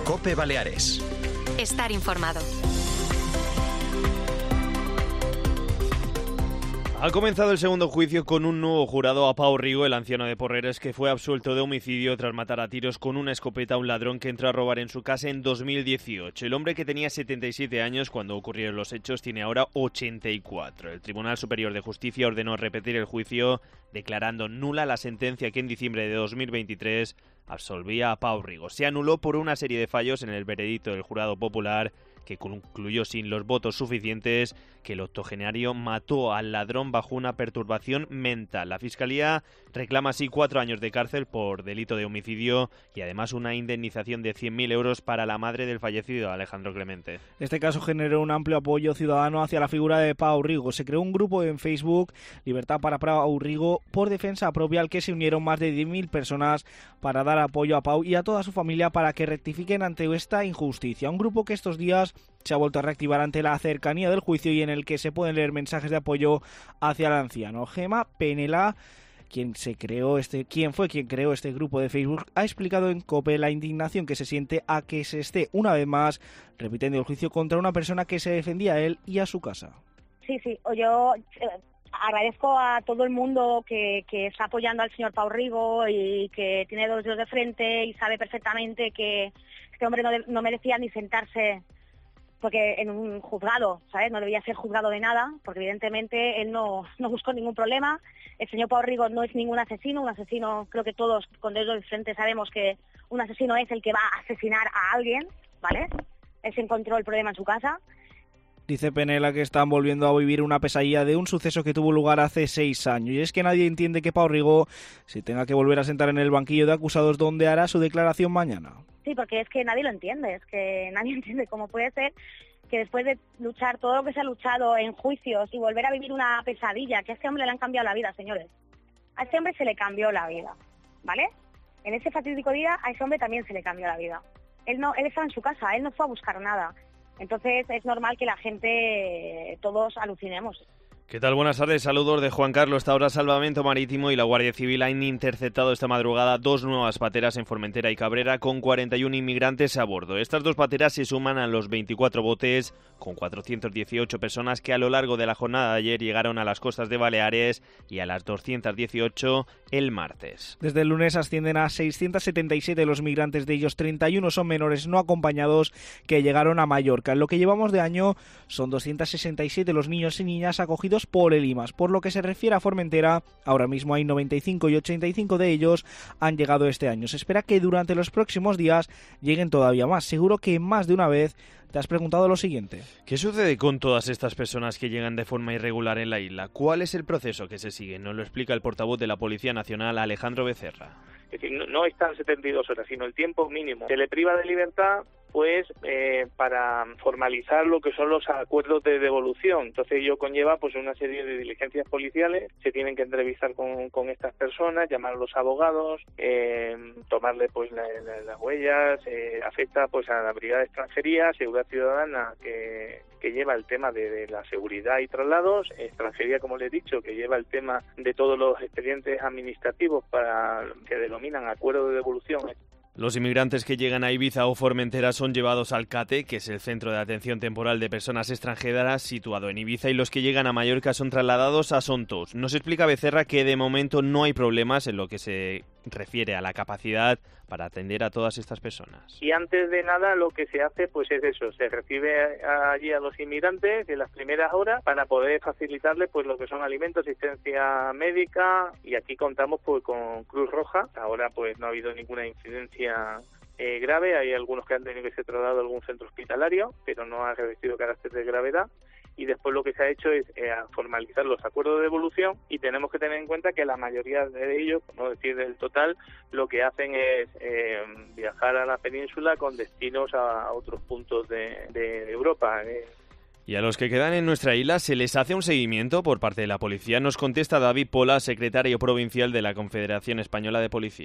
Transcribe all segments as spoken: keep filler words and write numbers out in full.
COPE Baleares. Estar informado. Ha comenzado el segundo juicio con un nuevo jurado a Pau Rigo, el anciano de Porreres, que fue absuelto de homicidio tras matar a tiros con una escopeta a un ladrón que entró a robar en su casa en dos mil dieciocho. El hombre, que tenía setenta y siete años cuando ocurrieron los hechos, tiene ahora ochenta y cuatro. El Tribunal Superior de Justicia ordenó repetir el juicio, declarando nula la sentencia que en diciembre de dos mil veintitrés absolvía a Pau Rigo. Se anuló por una serie de fallos en el veredicto del jurado popular, que concluyó sin los votos suficientes que el octogenario mató al ladrón bajo una perturbación mental. La Fiscalía reclama así cuatro años de cárcel por delito de homicidio y además una indemnización de cien mil euros para la madre del fallecido, Alejandro Clemente. Este caso generó un amplio apoyo ciudadano hacia la figura de Pau Rigo. Se creó un grupo en Facebook, Libertad para Pau Rigo, por defensa propia, al que se unieron más de diez mil personas para dar apoyo a Pau y a toda su familia para que rectifiquen ante esta injusticia. Un grupo que estos días se ha vuelto a reactivar ante la cercanía del juicio y en el que se pueden leer mensajes de apoyo hacia el anciano. Gema Penela, quien se creó este, quien fue quien creó este grupo de Facebook, ha explicado en COPE la indignación que se siente a que se esté una vez más repitiendo el juicio contra una persona que se defendía a él y a su casa. Sí, sí, yo eh, agradezco a todo el mundo que, que está apoyando al señor Pau Rigo y que tiene dos dedos de frente y sabe perfectamente que este hombre no, de, no merecía ni sentarse porque en un juzgado, ¿sabes? No debía ser juzgado de nada, porque evidentemente él no, no buscó ningún problema. El señor Pau Rigo no es ningún asesino, un asesino, creo que todos con dedos de frente sabemos que un asesino es el que va a asesinar a alguien, ¿vale? Él se encontró el problema en su casa. Dice Penela que están volviendo a vivir una pesadilla de un suceso que tuvo lugar hace seis años. Y es que nadie entiende que Pau Rigo se tenga que volver a sentar en el banquillo de acusados donde hará su declaración mañana. Sí, porque es que nadie lo entiende, es que nadie entiende cómo puede ser que después de luchar todo lo que se ha luchado en juicios y volver a vivir una pesadilla, que a este hombre le han cambiado la vida, señores. A este hombre se le cambió la vida, ¿vale? En ese fatídico día a ese hombre también se le cambió la vida. Él no, él estaba en su casa, él no fue a buscar nada. Entonces es normal que la gente, todos alucinemos. ¿Qué tal? Buenas tardes, saludos de Juan Carlos. Hasta ahora Salvamento Marítimo y la Guardia Civil han interceptado esta madrugada dos nuevas pateras en Formentera y Cabrera con cuarenta y uno inmigrantes a bordo. Estas dos pateras se suman a los veinticuatro botes con cuatrocientas dieciocho personas que a lo largo de la jornada de ayer llegaron a las costas de Baleares y a las doscientas dieciocho el martes. Desde el lunes ascienden a seiscientos setenta y siete los migrantes, de ellos treinta y uno son menores no acompañados que llegaron a Mallorca. En lo que llevamos de año son doscientos sesenta y siete los niños y niñas acogidos por el I M A S. Por lo que se refiere a Formentera, ahora mismo hay noventa y cinco y ochenta y cinco de ellos han llegado este año. Se espera que durante los próximos días lleguen todavía más. Seguro que más de una vez te has preguntado lo siguiente. ¿Qué sucede con todas estas personas que llegan de forma irregular en la isla? ¿Cuál es el proceso que se sigue? Nos lo explica el portavoz de la Policía Nacional, Alejandro Becerra. Es decir, no, no están setenta y dos horas, sino el tiempo mínimo. Se le priva de libertad pues eh, para formalizar lo que son los acuerdos de devolución. Entonces ello conlleva pues una serie de diligencias policiales, se tienen que entrevistar con, con estas personas, llamar a los abogados, eh, tomarle pues la, la, las huellas, eh, afecta pues a la Brigada de Extranjería, Seguridad Ciudadana, que, que lleva el tema de, de la seguridad y traslados, Extranjería, como les he dicho, que lleva el tema de todos los expedientes administrativos para que denominan acuerdo de devolución. Los inmigrantes que llegan a Ibiza o Formentera son llevados al CATE, que es el Centro de Atención Temporal de Personas Extranjeras, situado en Ibiza, y los que llegan a Mallorca son trasladados a Sontos. Nos explica Becerra que de momento no hay problemas en lo que se refiere a la capacidad para atender a todas estas personas. Y antes de nada lo que se hace pues es eso, se recibe allí a los inmigrantes en las primeras horas para poder facilitarles pues lo que son alimentos, asistencia médica, y aquí contamos pues con Cruz Roja. Ahora pues no ha habido ninguna incidencia eh, grave, hay algunos que han tenido que ser trasladados a algún centro hospitalario, pero no ha revestido carácter de gravedad. Y después lo que se ha hecho es eh, formalizar los acuerdos de devolución, y tenemos que tener en cuenta que la mayoría de ellos, por no decir del total, lo que hacen es eh, viajar a la península con destinos a, a otros puntos de, de Europa. Eh. Y a los que quedan en nuestra isla se les hace un seguimiento por parte de la policía. Nos contesta David Pola, secretario provincial de la Confederación Española de Policía.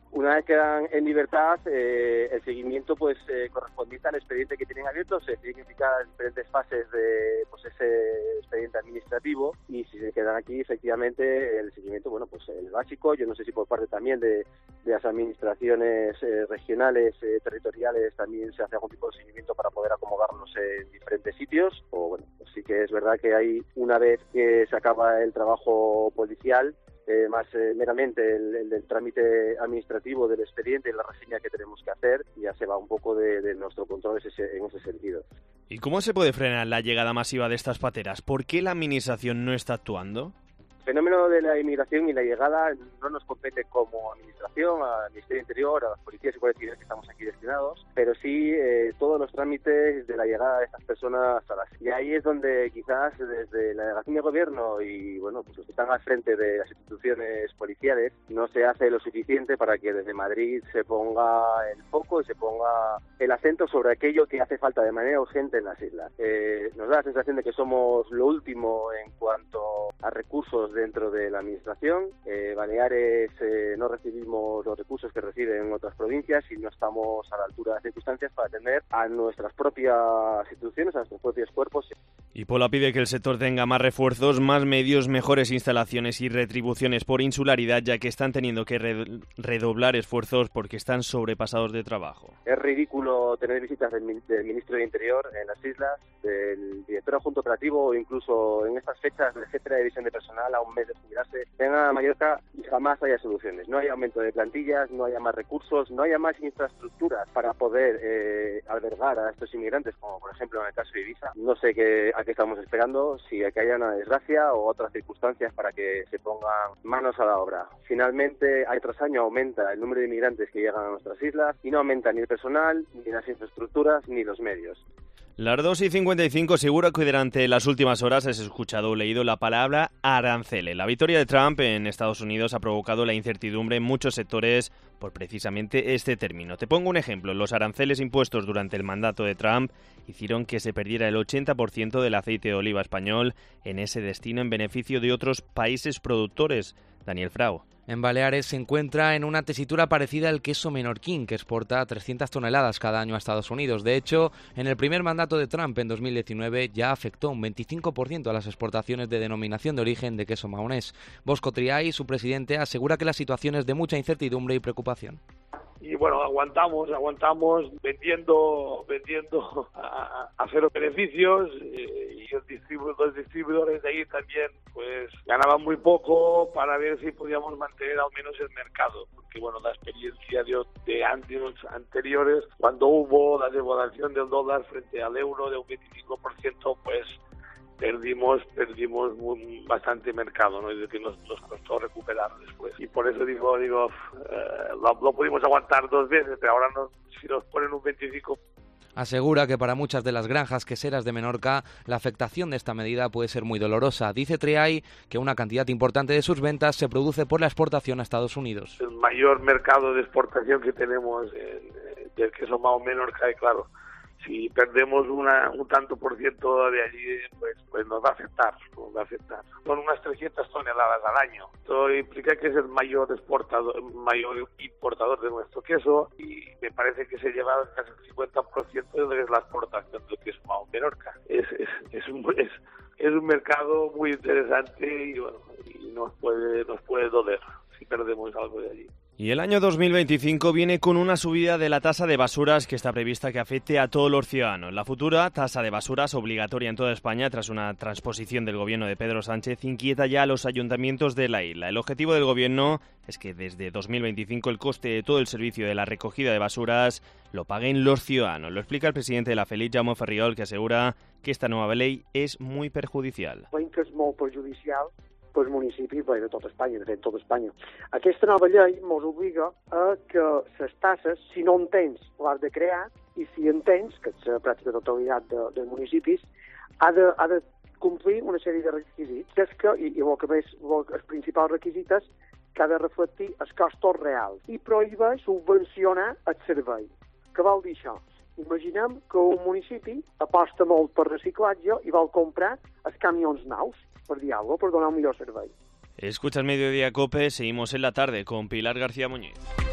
Una vez quedan en libertad, eh, el seguimiento pues eh, correspondiente al expediente que tienen abierto, se tienen que indicar las diferentes fases de pues ese expediente administrativo, y si se quedan aquí, efectivamente, el seguimiento, bueno, pues el básico, yo no sé si por parte también de, de las administraciones eh, regionales, eh, territoriales, también se hace algún tipo de seguimiento para poder acomodarlos en diferentes sitios, o bueno, pues sí que es verdad que hay, una vez que se acaba el trabajo policial, Eh, más eh, meramente el, el del trámite administrativo del expediente y la reseña que tenemos que hacer, ya se va un poco de, de nuestro control ese, en ese sentido. ¿Y cómo se puede frenar la llegada masiva de estas pateras? ¿Por qué la administración no está actuando? El fenómeno de la inmigración y la llegada no nos compete como administración, al Ministerio del Interior, a las policías y guardias civiles que estamos aquí destinados, pero sí eh, todos los trámites de la llegada de estas personas a las... Y ahí es donde quizás desde la delegación de gobierno y bueno, pues los que están al frente de las instituciones policiales no se hace lo suficiente para que desde Madrid se ponga el foco y se ponga el acento sobre aquello que hace falta de manera urgente en las islas. Eh, nos da la sensación de que somos lo último en cuanto a recursos dentro de la administración. Eh, Baleares eh, no recibimos los recursos que reciben otras provincias y no estamos a la altura de las circunstancias para atender a nuestras propias instituciones, a nuestros propios cuerpos. Y Pola pide que el sector tenga más refuerzos, más medios, mejores instalaciones y retribuciones por insularidad, ya que están teniendo que redoblar esfuerzos porque están sobrepasados de trabajo. Es ridículo tener visitas del, del ministro de Interior en las islas, del director adjunto operativo o incluso en estas fechas del jefe de la división de personal a un mes de jubilarse. Venga a Mallorca y jamás haya soluciones. No hay aumento de plantillas, no haya más recursos, no haya más infraestructuras para poder eh, albergar a estos inmigrantes, como por ejemplo en el caso de Ibiza. No sé qué, a qué estamos esperando, si que haya una desgracia o otras circunstancias para que se pongan manos a la obra. Finalmente, año tras año aumenta el número de inmigrantes que llegan a nuestras islas y no aumenta ni el personal, ni las infraestructuras, ni los medios. Las dos y cincuenta y cinco, seguro que durante las últimas horas has escuchado o leído la palabra aranceles. La victoria de Trump en Estados Unidos ha provocado la incertidumbre en muchos sectores por precisamente este término. Te pongo un ejemplo. Los aranceles impuestos durante el mandato de Trump hicieron que se perdiera el ochenta por ciento del aceite de oliva español en ese destino en beneficio de otros países productores. Daniel Frau. En Baleares se encuentra en una tesitura parecida al queso menorquín, que exporta trescientas toneladas cada año a Estados Unidos. De hecho, en el primer mandato de Trump en dos mil diecinueve ya afectó un veinticinco por ciento a las exportaciones de denominación de origen de queso mahonés. Bosco Triay, su presidente, asegura que la situación es de mucha incertidumbre y preocupación. Y bueno, aguantamos, aguantamos vendiendo vendiendo a, a cero beneficios, eh, y los distribuidores, los distribuidores de ahí también pues ganaban muy poco para ver si podíamos mantener al menos el mercado, porque bueno, la experiencia de, de años anteriores, cuando hubo la devaluación del dólar frente al euro de un veinticinco por ciento, pues perdimos perdimos un, bastante mercado, ¿no? Y que nos, nos costó recuperar después. Y por eso digo, digo eh, lo, lo pudimos aguantar dos veces, pero ahora nos, si nos ponen un veinticinco por ciento. Asegura que para muchas de las granjas queseras de Menorca la afectación de esta medida puede ser muy dolorosa. Dice Triay que una cantidad importante de sus ventas se produce por la exportación a Estados Unidos. El mayor mercado de exportación que tenemos en, del queso Mahón Menorca, y claro, si perdemos una, un tanto por ciento de allí, pues, pues nos va a afectar, nos va a afectar. Son unas trescientas toneladas al año. Esto implica que es el mayor exportador, mayor importador de nuestro queso, y me parece que se lleva casi el cincuenta por ciento de lo que es la exportación del queso Mahón Menorca. Es, es, es, un, es, es un mercado muy interesante y bueno, y nos puede, nos puede doler si perdemos algo de allí. Y el año dos mil veinticinco viene con una subida de la tasa de basuras que está prevista que afecte a todos los ciudadanos. La futura tasa de basuras, obligatoria en toda España tras una transposición del gobierno de Pedro Sánchez, inquieta ya a los ayuntamientos de la isla. El objetivo del gobierno es que desde dos mil veinticinco el coste de todo el servicio de la recogida de basuras lo paguen los ciudadanos. Lo explica el presidente de la Feliç, Jaume Ferriol, que asegura que esta nueva ley es muy perjudicial. Que és molt perjudicial pels municipis de tota Espanya, de fet, tota Espanya. Aquesta nova llei ens obliga a que les tasses, si no en tens, l'has de crear, i si en tens, que és la pràctica totalitat de, dels municipis, ha de, ha de complir una sèrie de requisits. És que, i, i el que més, els principals requisits és que ha de reflectir els costos reals i prohibeix subvencionar el servei. Què vol dir això? Imaginem que un municipi aposta molt per reciclatge i vol comprar els camions nous, per dir alguna cosa, per donar un millor servei. Escuchas Mediodía Cope, seguimos en la tarde con Pilar García Muñiz.